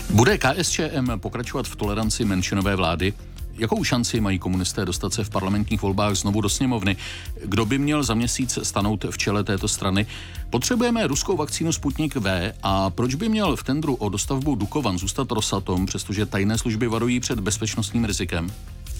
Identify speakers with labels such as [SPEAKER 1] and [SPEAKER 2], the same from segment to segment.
[SPEAKER 1] Bude KSČM pokračovat v toleranci menšinové vlády? Jakou šanci mají komunisté dostat se v parlamentních volbách znovu do sněmovny? Kdo by měl za měsíc stanout v čele této strany? Potřebujeme ruskou vakcínu Sputnik V a proč by měl v tendru o dostavbu Dukovan zůstat Rosatom, přestože tajné služby varují před bezpečnostním rizikem?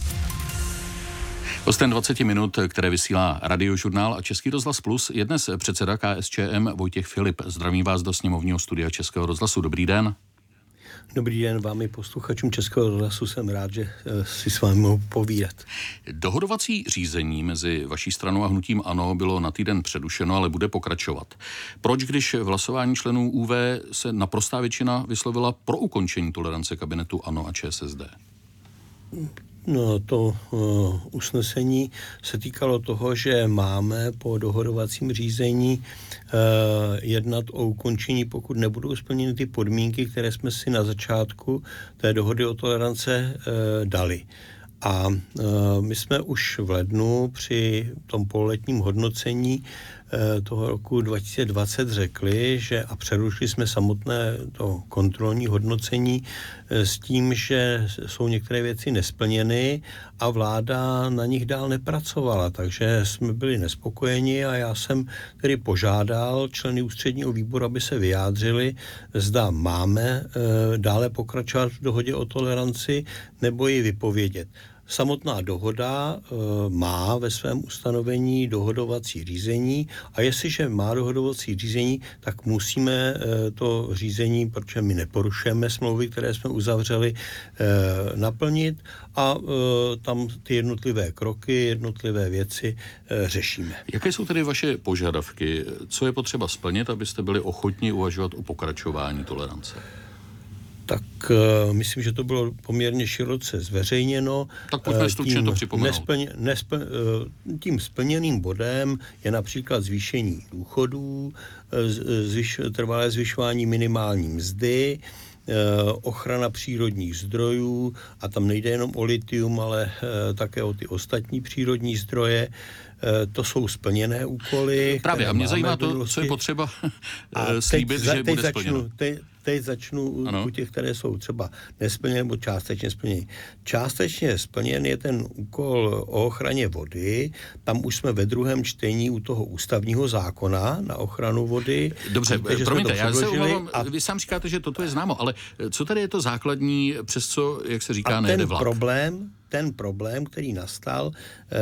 [SPEAKER 1] Hostem 20 minut, které vysílá Radiožurnál a Český rozhlas Plus, je dnes předseda KSČM Vojtěch Filip. Zdravím vás do sněmovního studia Českého rozhlasu. Dobrý den.
[SPEAKER 2] Dobrý den vám i posluchačům Českého rozhlasu, jsem rád, že si s vámi mohu povídat.
[SPEAKER 1] Dohodovací řízení mezi vaší stranou a hnutím ANO bylo na týden přerušeno, ale bude pokračovat. Proč, když v hlasování členů ÚV se naprostá většina vyslovila pro ukončení tolerance kabinetu ANO a ČSSD?
[SPEAKER 2] No, to usnesení se týkalo toho, že máme po dohodovacím řízení jednat o ukončení, pokud nebudou splněny ty podmínky, které jsme si na začátku té dohody o tolerance dali. A my jsme už v lednu při tom pololetním hodnocení toho roku 2020 řekli, že a přerušili jsme samotné to kontrolní hodnocení s tím, že jsou některé věci nesplněny a vláda na nich dál nepracovala, takže jsme byli nespokojeni a já jsem tedy požádal členy ústředního výboru, aby se vyjádřili, zda máme dále pokračovat v dohodě o toleranci nebo ji vypovědět. Samotná dohoda má ve svém ustanovení dohodovací řízení a jestliže má dohodovací řízení, tak musíme to řízení, protože my neporušujeme smlouvy, které jsme uzavřeli, naplnit a tam ty jednotlivé kroky, jednotlivé věci řešíme.
[SPEAKER 1] Jaké jsou tedy vaše požadavky? Co je potřeba splnit, abyste byli ochotni uvažovat o pokračování tolerance?
[SPEAKER 2] Tak myslím, že to bylo poměrně široce zveřejněno.
[SPEAKER 1] Tak pojďme stručně to připomenout.
[SPEAKER 2] Tím splněným bodem je například zvýšení důchodů, trvalé zvyšování minimální mzdy, ochrana přírodních zdrojů a tam nejde jenom o lithium, ale také o ty ostatní přírodní zdroje. To jsou splněné úkoly.
[SPEAKER 1] Právě, a mě zajímá to, co je potřeba slíbit, že bude splněno.
[SPEAKER 2] Teď začnu u těch, které jsou třeba nesplněné nebo částečně splněny. Částečně splněn je ten úkol o ochraně vody. Tam už jsme ve druhém čtení u toho ústavního zákona na ochranu vody.
[SPEAKER 1] Dobře, promiňte, já se omlouvám, vy sám říkáte, že toto je známo, ale co tady je to základní, přes co, jak se říká, nejde vlak?
[SPEAKER 2] Ten problém, který nastal,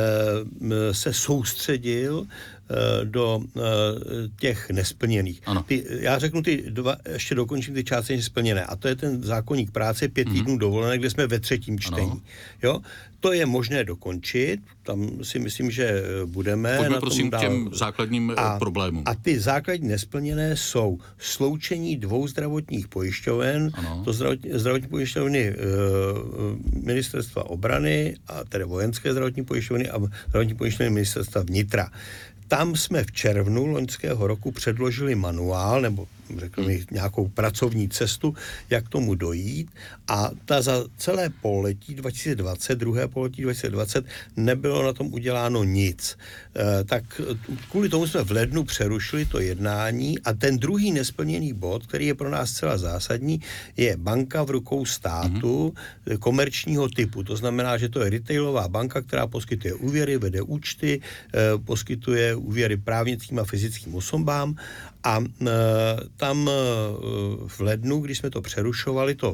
[SPEAKER 2] se soustředil do těch nesplněných. Já řeknu ještě dokončím ty částečně splněné. A to je ten zákoník práce 5 týdnů dovolené, kde jsme ve třetím čtení. Jo? To je možné dokončit, tam si myslím, že budeme.
[SPEAKER 1] Pojďme prosím k těm základním problémům.
[SPEAKER 2] A ty základní nesplněné jsou sloučení 2 zdravotních pojišťoven, to zdravotní pojišťovny ministerstva obrany, a tedy vojenské zdravotní pojišťovny a zdravotní pojišťovny ministerstva vnitra. Tam jsme v červnu loňského roku předložili manuál, nebo řekl bych nějakou pracovní cestu, jak tomu dojít, a ta za celé pololetí 2020, druhé pololetí 2020, nebylo na tom uděláno nic. Tak kvůli tomu jsme v lednu přerušili to jednání a ten druhý nesplněný bod, který je pro nás zcela zásadní, je banka v rukou státu komerčního typu. To znamená, že to je retailová banka, která poskytuje úvěry, vede účty, poskytuje úvěry právnickým a fyzickým osobám a tam v lednu, když jsme to přerušovali, tu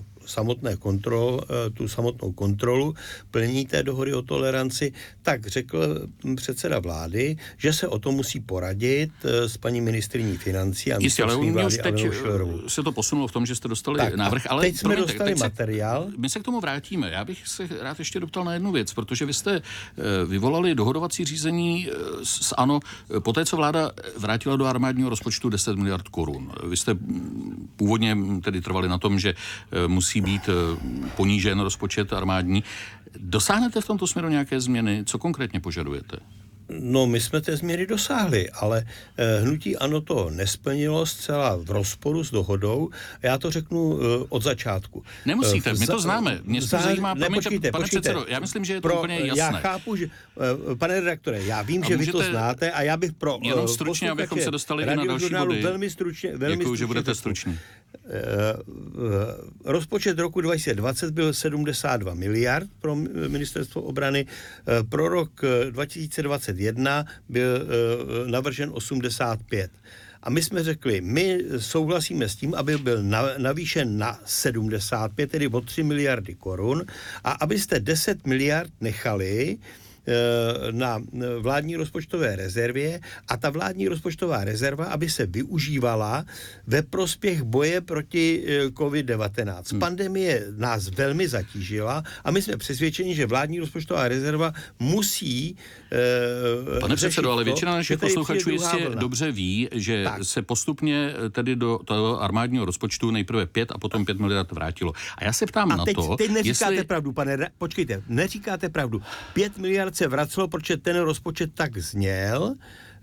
[SPEAKER 2] samotnou kontrolu plnění té dohody o toleranci, tak řekl předseda vlády, že se o tom musí poradit s paní ministryní financí a
[SPEAKER 1] jistě, ale
[SPEAKER 2] vlády
[SPEAKER 1] teď se to posunulo v tom, že jste dostali návrh, ale
[SPEAKER 2] teď jsme dostali materiál.
[SPEAKER 1] My se k tomu vrátíme. Já bych se rád ještě doptal na jednu věc, protože vy jste vyvolali dohodovací řízení s ANO poté, co vláda vrátila do armádního rozpočtu 10 miliard korun. Vy jste původně tedy trvali na tom, že musí být ponížen rozpočet armádní. Dosáhnete v tomto směru nějaké změny? Co konkrétně požadujete?
[SPEAKER 2] No, my jsme té změny dosáhli, ale hnutí ANO to nesplnilo zcela v rozporu s dohodou. Já to řeknu od začátku.
[SPEAKER 1] Nemusíte, my to známe. Mě se zajímá,
[SPEAKER 2] počkejte,
[SPEAKER 1] předsedo, já myslím, že je to úplně jasné.
[SPEAKER 2] Já chápu, že, pane redaktore, já vím, že vy to znáte a já bych pro
[SPEAKER 1] jenom stručně, abychom se dostali i na další body.
[SPEAKER 2] Velmi stručně.
[SPEAKER 1] Děkuju, že budete stručný.
[SPEAKER 2] rozpočet roku 2020 byl 72 miliard pro ministerstvo obrany, pro rok 2021 byl navržen 85. A my jsme řekli, my souhlasíme s tím, aby byl navýšen na 75, tedy o 3 miliardy korun, a abyste 10 miliard nechali na vládní rozpočtové rezervě a ta vládní rozpočtová rezerva, aby se využívala ve prospěch boje proti COVID-19. Pandemie nás velmi zatížila a my jsme přesvědčeni, že vládní rozpočtová rezerva musí
[SPEAKER 1] Pane předsedo, ale většina našich posluchačů jistě dobře ví, že se postupně tedy do toho armádního rozpočtu nejprve 5 a potom 5 miliard vrátilo. A já se ptám na to,
[SPEAKER 2] teď neříkáte pravdu, počkejte, neříkáte pravdu. 5 miliard se vracelo, protože ten rozpočet tak zněl,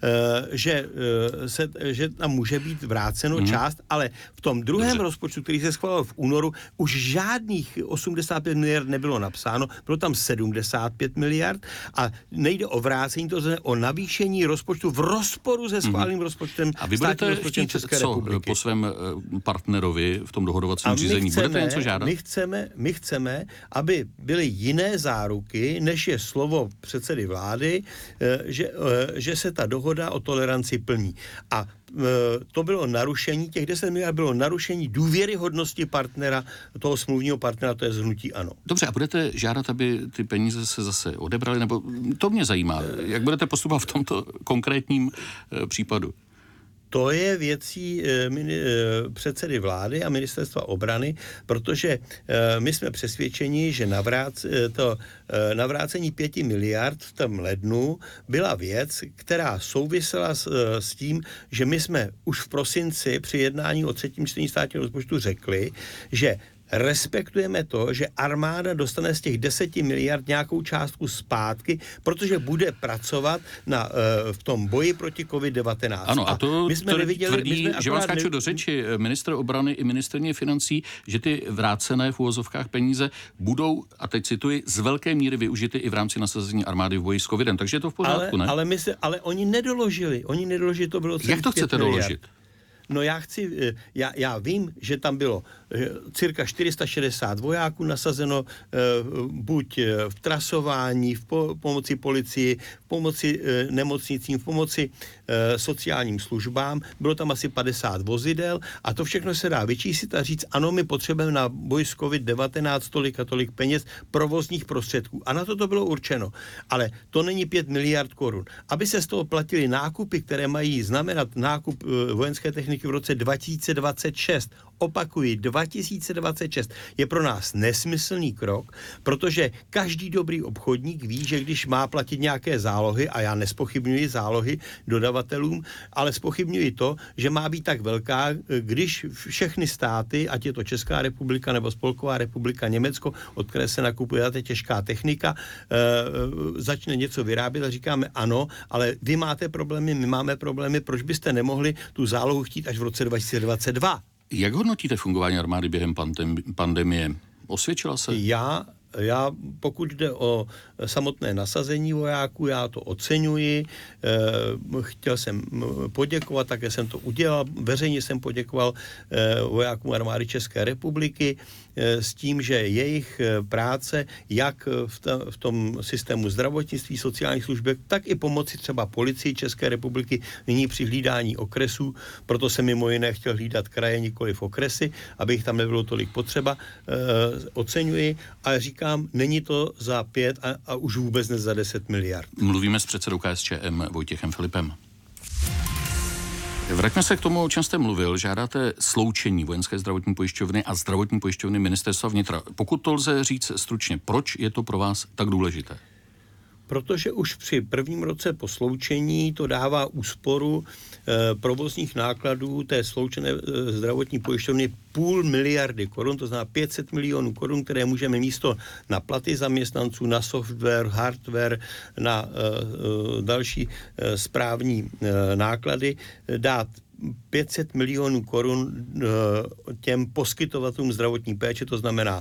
[SPEAKER 2] že tam může být vráceno část, ale v tom druhém rozpočtu, který se schválil v únoru, už žádných 85 miliard nebylo napsáno, bylo tam 75 miliard a nejde o vrácení, to znamená o navýšení rozpočtu v rozporu se schváleným rozpočtem.
[SPEAKER 1] A vy budete chtít
[SPEAKER 2] České republiky
[SPEAKER 1] po svém partnerovi v tom dohodovacím řízení? Budete něco žádat?
[SPEAKER 2] My chceme, aby byly jiné záruky, než je slovo předsedy vlády, že se ta dohoda o toleranci plní. A to bylo narušení, těch 10 miliard bylo narušení důvěryhodnosti partnera, toho smluvního partnera, to je hnutí ANO.
[SPEAKER 1] Dobře, a budete žádat, aby ty peníze se zase odebraly, nebo to mě zajímá, jak budete postupovat v tomto konkrétním případu?
[SPEAKER 2] To je věcí předsedy vlády a ministerstva obrany, protože my jsme přesvědčeni, že navrácení 5 miliard v tom lednu byla věc, která souvisela s tím, že my jsme už v prosinci při jednání o třetím čtení státního rozpočtu řekli, že respektujeme to, že armáda dostane z těch 10 miliard nějakou částku zpátky, protože bude pracovat v tom boji proti COVID-19.
[SPEAKER 1] Ano, a to tvrdí, že vám skáču do řeči ministr obrany i ministryně financí, že ty vrácené v úvozovkách peníze budou, a teď cituji, z velké míry využity i v rámci nasazení armády v boji s covidem. Takže je to v pořádku, ne?
[SPEAKER 2] Ale oni nedoložili, to bylo celých.
[SPEAKER 1] Jak to chcete doložit?
[SPEAKER 2] No já vím, že tam bylo cirka 460 vojáků nasazeno buď v trasování, v pomoci policii, v pomoci nemocnicím, v pomoci sociálním službám. Bylo tam asi 50 vozidel a to všechno se dá vyčíslit a říct, ano, my potřebujeme na boj s COVID-19 tolik a tolik peněz provozních prostředků. A na to bylo určeno. Ale to není 5 miliard korun. Aby se z toho platili nákupy, které mají znamenat nákup vojenské techniky v roce 2026. Opakuji, 2026 je pro nás nesmyslný krok, protože každý dobrý obchodník ví, že když má platit nějaké zálohy, a já nespochybňuji zálohy dodavatelům, ale zpochybňuji to, že má být tak velká, když všechny státy, ať je to Česká republika nebo Spolková republika Německo, od které se nakupuje ta těžká technika, začne něco vyrábět a říkáme ano, ale vy máte problémy, my máme problémy, proč byste nemohli tu zálohu chtít až v roce 2022?
[SPEAKER 1] Jak hodnotíte fungování armády během pandemie? Osvědčila se?
[SPEAKER 2] Já pokud jde o samotné nasazení vojáků, já to oceňuji. Chtěl jsem poděkovat, také jsem to udělal. Veřejně jsem poděkoval vojákům armády České republiky s tím, že jejich práce, jak v tom systému zdravotnictví, sociálních služeb, tak i pomoci třeba policii České republiky nyní při hlídání okresů. Proto jsem mimo jiné chtěl hlídat kraje, nikoliv okresy, aby jich tam nebylo tolik potřeba. Oceňuji, ale říkám, není to za 5 a už vůbec ne za 10 miliard.
[SPEAKER 1] Mluvíme s předsedou KSČM Vojtěchem Filipem. Vraťme se k tomu, o čem jste mluvil. Žádáte sloučení vojenské zdravotní pojišťovny a zdravotní pojišťovny ministerstva vnitra. Pokud to lze říct stručně, proč je to pro vás tak důležité?
[SPEAKER 2] Protože už při prvním roce po sloučení to dává úsporu provozních nákladů té sloučené zdravotní pojišťovny 0,5 miliardy korun, to znamená 500 milionů korun, které můžeme místo na platy zaměstnanců, na software, hardware, na další správní náklady dát 500 milionů korun těm poskytovatelům zdravotní péče, to znamená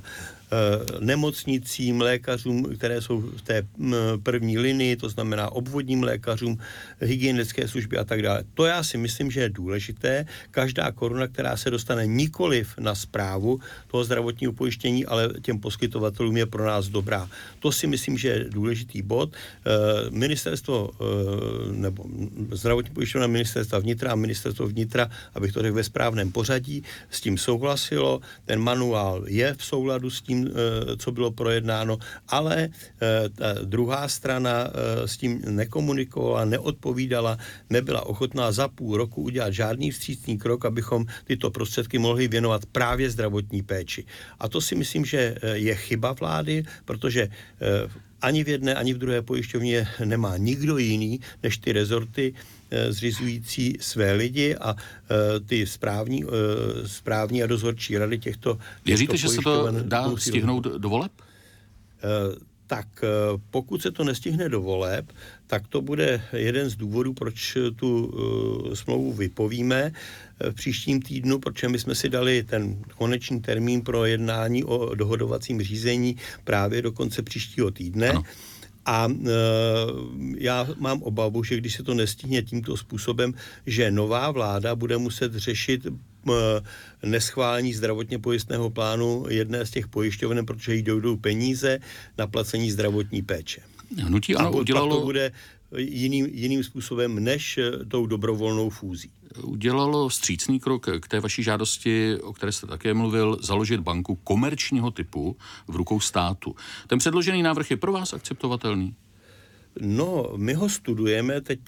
[SPEAKER 2] nemocnicím, lékařům, které jsou v té první linii, to znamená obvodním lékařům, hygienické služby a tak dále. To já si myslím, že je důležité. Každá koruna, která se dostane nikoliv na správu toho zdravotního pojištění, ale těm poskytovatelům, je pro nás dobrá. To si myslím, že je důležitý bod. Ministerstvo nebo zdravotní pojišťovna Ministerstva vnitra a Ministerstvo vnitra, abych to řekl ve správném pořadí, s tím souhlasilo. Ten manuál je v souladu s tím, co bylo projednáno, ale ta druhá strana s tím nekomunikovala, neodpovídala, nebyla ochotná za půl roku udělat žádný vstřícný krok, abychom tyto prostředky mohli věnovat právě zdravotní péči. A to si myslím, že je chyba vlády, protože ani v jedné, ani v druhé pojišťovně nemá nikdo jiný, než ty rezorty zřizující své lidi a ty správní a dozorčí rady těchto
[SPEAKER 1] Věříte, že se to dá stihnout do voleb?
[SPEAKER 2] Tak pokud se to nestihne do voleb, tak to bude jeden z důvodů, proč tu smlouvu vypovíme v příštím týdnu, protože my jsme si dali ten konečný termín pro jednání o dohodovacím řízení právě do konce příštího týdne. Ano. A já mám obavu, že když se to nestihne tímto způsobem, že nová vláda bude muset řešit neschválení zdravotně pojistného plánu jedné z těch pojišťoven, protože jí dojdou peníze na placení zdravotní péče.
[SPEAKER 1] Hnutí ANO udělalo...
[SPEAKER 2] to bude jiným způsobem než tou dobrovolnou fúzí.
[SPEAKER 1] Udělalo vstřícný krok k té vaší žádosti, o které jste také mluvil, založit banku komerčního typu v rukou státu. Ten předložený návrh je pro vás akceptovatelný?
[SPEAKER 2] No, my ho studujeme, teď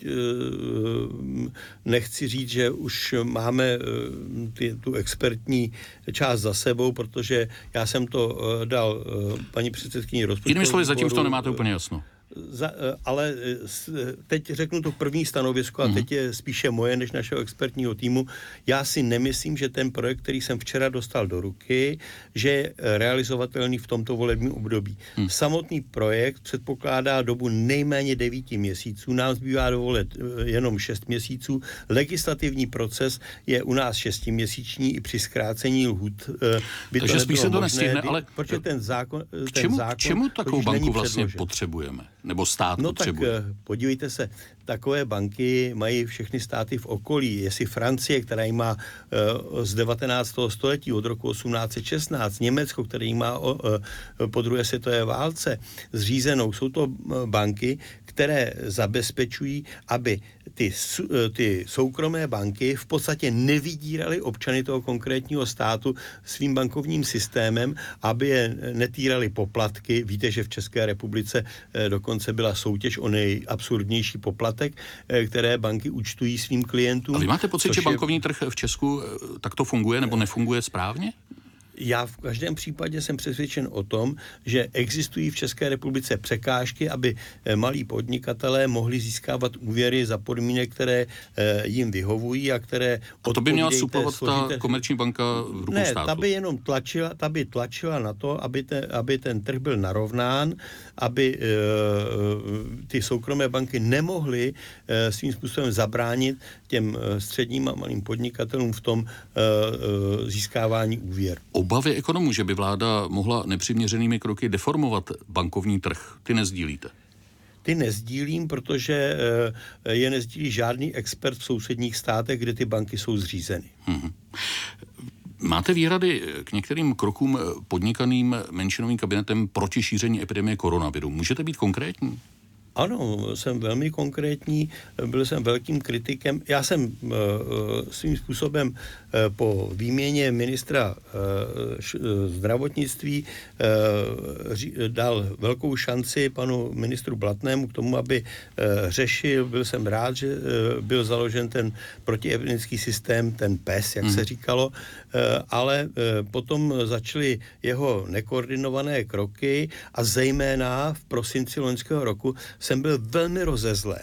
[SPEAKER 2] nechci říct, že už máme tu expertní část za sebou, protože já jsem to dal paní předsedkyni rozpočtového
[SPEAKER 1] Jinými slovy, zatím to nemáte úplně jasno.
[SPEAKER 2] Ale teď řeknu to první stanovisko a teď je spíše moje než našeho expertního týmu. Já si nemyslím, že ten projekt, který jsem včera dostal do ruky, že je realizovatelný v tomto volebním období. Samotný projekt předpokládá dobu nejméně 9 měsíců, nám zbývá dovolit jenom 6 měsíců. Legislativní proces je u nás 6měsíční i při zkrácení lhůt.
[SPEAKER 1] Takže spíš se to nestihne, ale
[SPEAKER 2] protože ten zákon
[SPEAKER 1] k čemu takovou banku vlastně potřebujeme? Nebo stát potřebuje?
[SPEAKER 2] Tak podívejte se, takové banky mají všechny státy v okolí. Jestli Francie, která ji má z 19. století, od roku 1816, Německo, které ji má po druhé světové válce zřízenou, jsou to banky, které zabezpečují, aby ty soukromé banky v podstatě nevydíraly občany toho konkrétního státu svým bankovním systémem, aby je netírali poplatky. Víte, že v České republice dokonce byla soutěž o nejabsurdnější poplatek, které banky účtují svým klientům.
[SPEAKER 1] A vy máte pocit, že bankovní trh v Česku takto funguje nebo nefunguje správně?
[SPEAKER 2] Já v každém případě jsem přesvědčen o tom, že existují v České republice překážky, aby malí podnikatelé mohli získávat úvěry za podmínek, které jim vyhovují a které...
[SPEAKER 1] A to by měla suplovat ta komerční banka v rukou státu?
[SPEAKER 2] Ne, ta by jenom tlačila na to, aby ten trh byl narovnán, aby ty soukromé banky nemohly svým způsobem zabránit těm středním a malým podnikatelům v tom získávání úvěru.
[SPEAKER 1] Obavy ekonomů, že by vláda mohla nepřiměřenými kroky deformovat bankovní trh, ty nezdílíte?
[SPEAKER 2] Ty nezdílím, protože je nezdílí žádný expert v sousedních státech, kde ty banky jsou zřízeny.
[SPEAKER 1] Máte výhrady k některým krokům podnikaným menšinovým kabinetem proti šíření epidemie koronaviru? Můžete být konkrétní?
[SPEAKER 2] Ano, jsem velmi konkrétní, byl jsem velkým kritikem. Já jsem svým způsobem po výměně ministra zdravotnictví dal velkou šanci panu ministru Blatnému k tomu, aby řešil, byl jsem rád, že byl založen ten protiepidemický systém, ten PES, jak se říkalo, ale potom začaly jeho nekoordinované kroky a zejména v prosinci loňského roku jsem byl velmi rozezlen,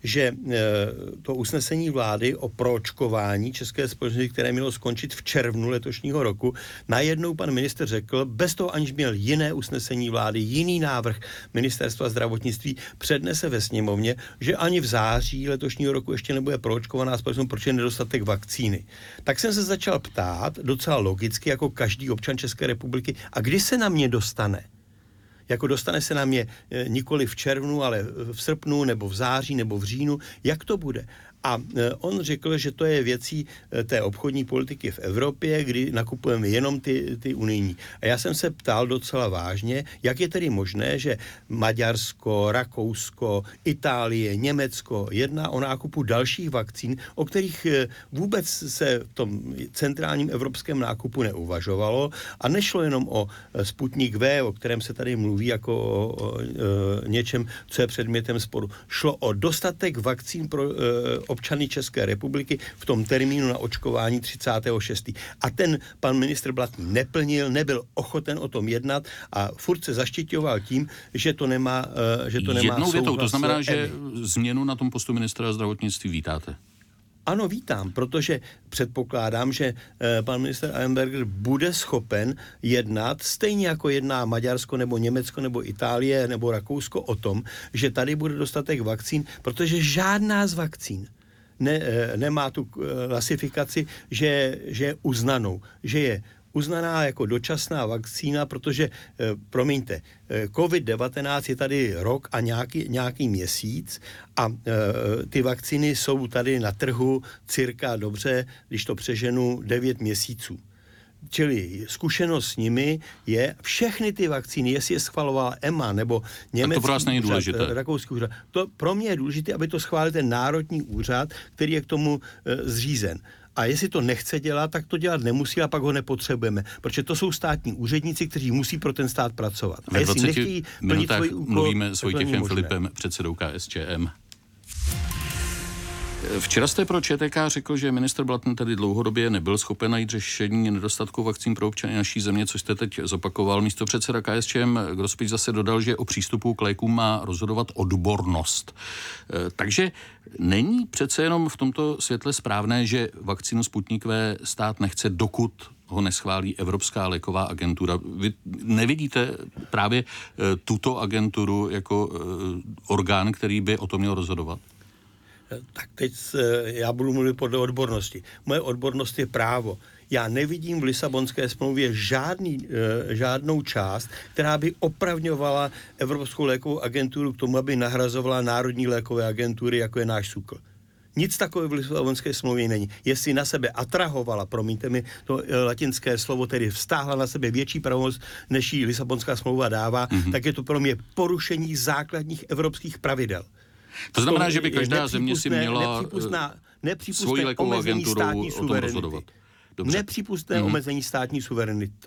[SPEAKER 2] že to usnesení vlády o proočkování české společnosti, které mělo skončit v červnu letošního roku, najednou pan ministr řekl, bez toho aniž měl jiné usnesení vlády, jiný návrh ministerstva zdravotnictví, přednese ve sněmovně, že ani v září letošního roku ještě nebude proočkovaná společnost, protože je nedostatek vakcíny. Tak jsem se začal ptát, docela logicky, jako každý občan České republiky, a kdy se na mě dostane? Jako dostane se na mě nikoli v červnu, ale v srpnu, nebo v září, nebo v říjnu. Jak to bude? A on řekl, že to je věcí té obchodní politiky v Evropě, kdy nakupujeme jenom ty unijní. A já jsem se ptal docela vážně, jak je tedy možné, že Maďarsko, Rakousko, Itálie, Německo jedná o nákupu dalších vakcín, o kterých vůbec se v tom centrálním evropském nákupu neuvažovalo a nešlo jenom o Sputnik V, o kterém se tady mluví jako o něčem, co je předmětem sporu. Šlo o dostatek vakcín pro občany České republiky v tom termínu na očkování 36. A ten pan ministr Blatný neplnil, nebyl ochoten o tom jednat a furt se zaštiťoval tím, že to nemá
[SPEAKER 1] Jednou větou, to znamená, že
[SPEAKER 2] EMA.
[SPEAKER 1] změnu na tom postu ministra zdravotnictví vítáte?
[SPEAKER 2] Ano, vítám, protože předpokládám, že pan ministr Arenberger bude schopen jednat, stejně jako jedná Maďarsko nebo Německo nebo Itálie nebo Rakousko o tom, že tady bude dostatek vakcín, protože žádná z vakcín nemá tu klasifikaci, že je uznanou, že je uznaná jako dočasná vakcína, protože, promiňte, COVID-19 je tady rok a nějaký měsíc a ty vakcíny jsou tady na trhu cirka, dobře, když to přeženu, 9 měsíců. Čili zkušenost s nimi je, všechny ty vakcíny, jestli je schvalovala EMA nebo německý
[SPEAKER 1] to pro vás není
[SPEAKER 2] úřad,
[SPEAKER 1] důležité.
[SPEAKER 2] rakouský úřad, to pro mě je důležité, aby to schválil ten národní úřad, který je k tomu zřízen. A jestli to nechce dělat, tak to dělat nemusí a pak ho nepotřebujeme. Protože to jsou státní úředníci, kteří musí pro ten stát pracovat. A
[SPEAKER 1] Ve 20 minutách
[SPEAKER 2] úkol,
[SPEAKER 1] mluvíme s Vojtěchem Filipem, předsedou KSČM. Včera jste pro ČTK řekl, že ministr Blatný tady dlouhodobě nebyl schopen najít řešení nedostatku vakcín pro občany naší země, což jste teď zopakoval. Místopředseda KSČM Grospič zase dodal, že o přístupu k lékům má rozhodovat odbornost. Takže není přece jenom v tomto světle správné, že vakcínu Sputnik V stát nechce, dokud ho neschválí Evropská léková agentura. Vy nevidíte právě tuto agenturu jako orgán, který by o tom měl rozhodovat?
[SPEAKER 2] Tak teď já budu mluvit podle odbornosti. Moje odbornost je právo. Já nevidím v Lisabonské smlouvě žádnou část, která by opravňovala Evropskou lékovou agenturu k tomu, aby nahrazovala národní lékové agentury, jako je náš SÚKL. Nic takového v Lisabonské smlouvě není. Jestli na sebe atrahovala, promiňte mi to latinské slovo, tedy vztáhla na sebe větší pravomoc, než jí Lisabonská smlouva dává, tak je to pro mě porušení základních evropských pravidel.
[SPEAKER 1] To znamená, že by každá země si měla svoji lékovou agenturou o tom rozhodovat. Dobře.
[SPEAKER 2] Nepřípustné omezení státní suverenity.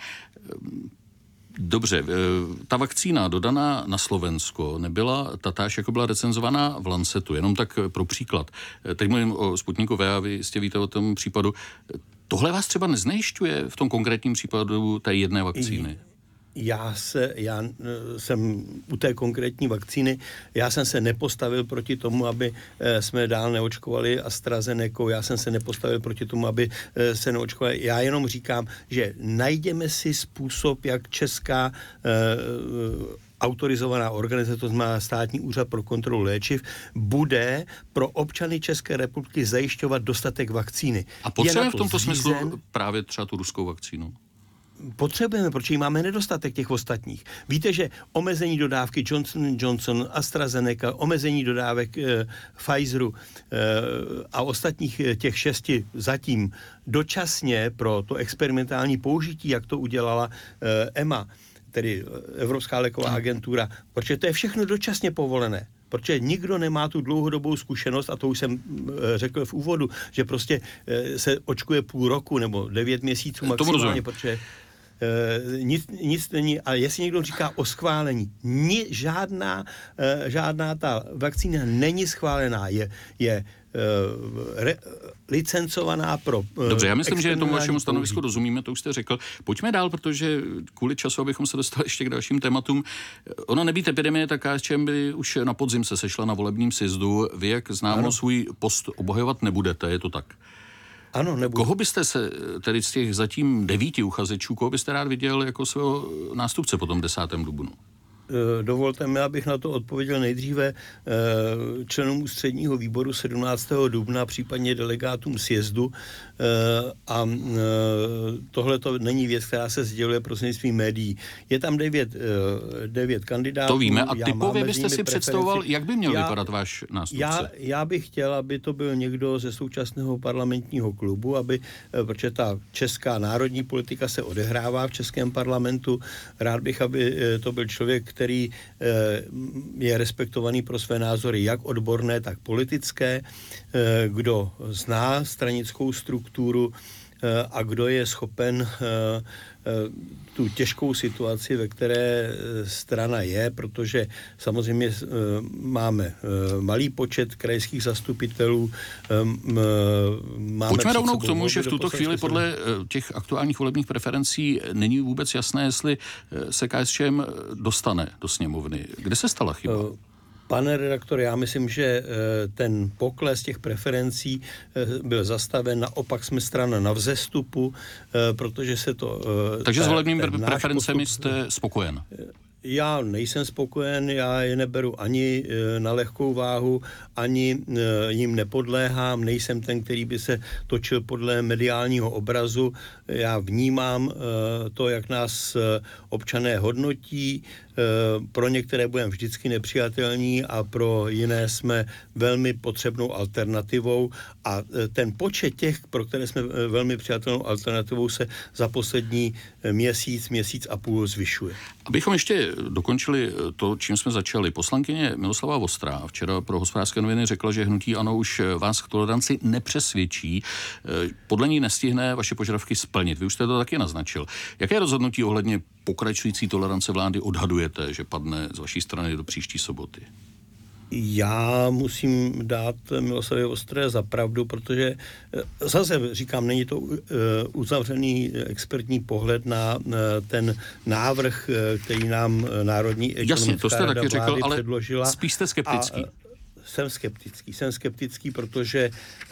[SPEAKER 1] Dobře, ta vakcína dodaná na Slovensko nebyla tatáž, jako byla recenzovaná v Lancetu, jenom tak pro příklad. Teď mluvím o Sputniku V a vy jistě víte o tom případu. Tohle vás třeba neznejišťuje v tom konkrétním případu té jedné vakcíny?
[SPEAKER 2] Já jsem u té konkrétní vakcíny, já jsem se nepostavil proti tomu, aby jsme dál neočkovali AstraZeneca, já jsem se nepostavil proti tomu, aby se neočkovali. Já jenom říkám, že najdeme si způsob, jak česká autorizovaná organizace, to znamená Státní úřad pro kontrolu léčiv, bude pro občany České republiky zajišťovat dostatek vakcíny.
[SPEAKER 1] A potřebujeme v tomto smyslu právě třeba tu ruskou vakcínu?
[SPEAKER 2] Potřebujeme, protože máme nedostatek těch ostatních. Víte, že omezení dodávky Johnson & Johnson, AstraZeneca, omezení dodávek Pfizeru a ostatních těch 6 zatím dočasně pro to experimentální použití, jak to udělala EMA, tedy Evropská léková agentura, protože to je všechno dočasně povolené. Protože nikdo nemá tu dlouhodobou zkušenost, a to už jsem řekl v úvodu, že prostě se očkuje půl roku nebo 9 měsíců maximálně, protože nic není, a jestli někdo říká o schválení, žádná ta vakcína není schválená, je licencovaná pro...
[SPEAKER 1] Dobře, já myslím, že tomu vašemu stanovisku rozumíme, to už jste řekl. Pojďme dál, protože kvůli času, abychom se dostali ještě k dalším tématům. Ono nebýt epidemie, tak KSČM by už na podzim se sešla na volebním sjezdu. Vy, jak známo, svůj post obhajovat nebudete, je to tak?
[SPEAKER 2] Ano, nebudu.
[SPEAKER 1] Koho byste se, tedy z těch zatím 9 uchazečů, koho byste rád viděl jako svého nástupce po tom 10. dubnu?
[SPEAKER 2] Dovolte mi, abych na to odpověděl nejdříve členům ústředního výboru 17. dubna, případně delegátům sjezdu. A tohle to není věc, která se sděluje prostřednictvím médií. Je tam 9 kandidátů.
[SPEAKER 1] To víme. A typově byste si představoval, jak by měl vypadat váš nástupce?
[SPEAKER 2] Já bych chtěl, aby to byl někdo ze současného parlamentního klubu, protože ta česká národní politika se odehrává v českém parlamentu. Rád bych, aby to byl člověk, který je respektovaný pro své názory jak odborné, tak politické, kdo zná stranickou strukturu a kdo je schopen tu těžkou situaci, ve které strana je, protože samozřejmě máme malý počet krajských zastupitelů.
[SPEAKER 1] Pojďme rovnou k tomu, že v tuto chvíli podle těch aktuálních volebních preferencí není vůbec jasné, jestli se KSČM dostane do sněmovny. Kde se stala chyba?
[SPEAKER 2] Pane redaktor, já myslím, že ten pokles těch preferencí byl zastaven, naopak jsme strana na vzestupu, protože se to...
[SPEAKER 1] Takže s volebními preferencemi jste spokojen?
[SPEAKER 2] Já nejsem spokojen, já je neberu ani na lehkou váhu, ani jim nepodléhám, nejsem ten, který by se točil podle mediálního obrazu. Já vnímám to, jak nás občané hodnotí, pro některé budeme vždycky nepřijatelní a pro jiné jsme velmi potřebnou alternativou a ten počet těch, pro které jsme velmi přijatelnou alternativou, se za poslední měsíc a půl zvyšuje.
[SPEAKER 1] Abychom ještě dokončili to, čím jsme začali. Poslankyně Miloslava Vostrá včera pro Hospodářské noviny řekla, že hnutí ANO už vás k toleranci nepřesvědčí. Podle ní nestihne vaše požadavky splnit. Vy už jste to taky naznačil. Jaké rozhodnutí ohledně pokračující tolerance vlády odhadujete, že padne z vaší strany do příští soboty?
[SPEAKER 2] Já musím dát Miloslavě Vostré za pravdu, protože zase říkám, není to uzavřený expertní pohled na ten návrh, který nám Národní ekonomická rada vlády předložila.
[SPEAKER 1] Ale spíš jste skeptický.
[SPEAKER 2] Jsem skeptický, protože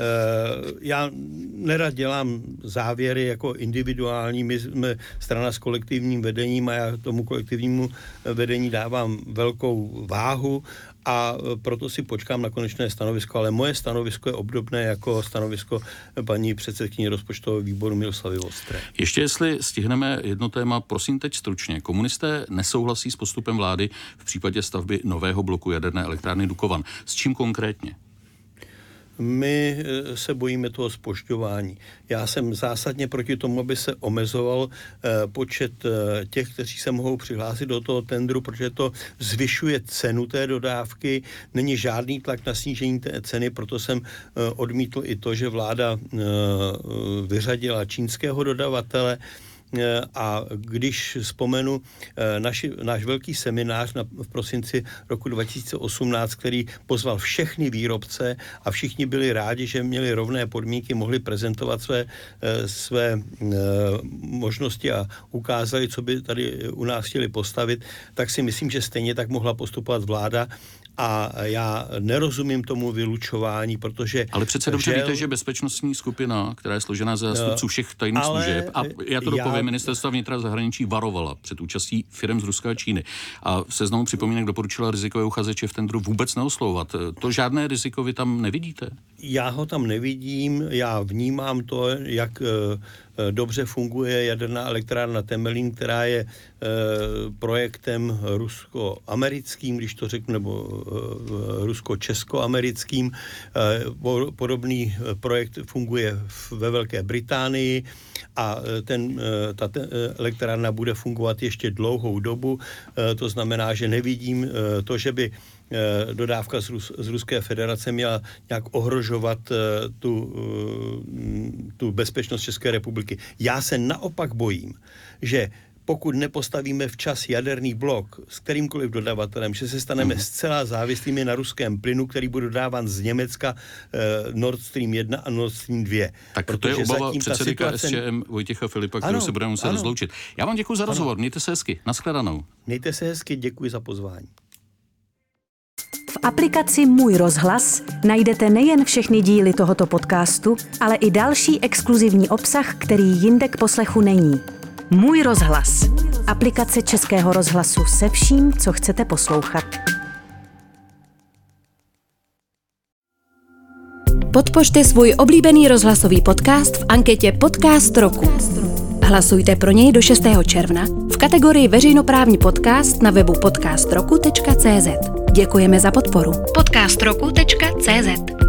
[SPEAKER 2] já nerad dělám závěry jako individuální, my jsme strana s kolektivním vedením a já tomu kolektivnímu vedení dávám velkou váhu a proto si počkám na konečné stanovisko, ale moje stanovisko je obdobné jako stanovisko paní předsedkyně rozpočtového výboru Miloslavy Vostré.
[SPEAKER 1] Ještě jestli stihneme jedno téma, prosím teď stručně. Komunisté nesouhlasí s postupem vlády v případě stavby nového bloku jaderné elektrárny Dukovan. S čím konkrétně?
[SPEAKER 2] My se bojíme toho zpožďování. Já jsem zásadně proti tomu, aby se omezoval počet těch, kteří se mohou přihlásit do toho tendru, protože to zvyšuje cenu té dodávky. Není žádný tlak na snížení té ceny, proto jsem odmítl i to, že vláda vyřadila čínského dodavatele. A když vzpomenu náš velký seminář v prosinci roku 2018, který pozval všechny výrobce a všichni byli rádi, že měli rovné podmínky, mohli prezentovat své možnosti a ukázali, co by tady u nás chtěli postavit, tak si myslím, že stejně tak mohla postupovat vláda. A já nerozumím tomu vylučování, protože... Ale
[SPEAKER 1] přece dobře víte, že bezpečnostní skupina, která je složená ze zástupců všech tajných služeb, a já to dopovím, ministerstva vnitra zahraničí varovala před účastí firem z Ruska a Číny. A v seznamu připomínek doporučila rizikové uchazeče v tendru vůbec neoslovovat. To žádné riziko vy tam nevidíte? Já ho tam nevidím,
[SPEAKER 2] já vnímám to, jak dobře funguje jaderná elektrárna Temelín, která je projektem rusko-americkým, když to řeknu, nebo rusko-česko-americkým. Podobný projekt funguje ve Velké Británii a ta elektrárna bude fungovat ještě dlouhou dobu. To znamená, že nevidím to, že by dodávka z Ruské federace měla nějak ohrožovat tu bezpečnost České republiky. Já se naopak bojím, že pokud nepostavíme včas jaderný blok s kterýmkoliv dodavatelem, že se staneme zcela závislými na ruském plynu, který bude dodáván z Německa Nord Stream 1 a Nord Stream 2.
[SPEAKER 1] Tak to je obava předsedy KSČM Vojtěcha Filipa, kterou se budeme muset rozloučit. Já vám děkuji za rozhovor, mějte se hezky, nashledanou.
[SPEAKER 2] Mějte se hezky, děkuji za pozvání.
[SPEAKER 3] V aplikaci Můj rozhlas najdete nejen všechny díly tohoto podcastu, ale i další exkluzivní obsah, který jinde k poslechu není. Můj rozhlas. Aplikace Českého rozhlasu se vším, co chcete poslouchat.
[SPEAKER 4] Podpořte svůj oblíbený rozhlasový podcast v anketě Podcast roku. Hlasujte pro něj do 6. června v kategorii veřejnoprávní podcast na webu podcastroku.cz. Děkujeme za podporu. podcastroku.cz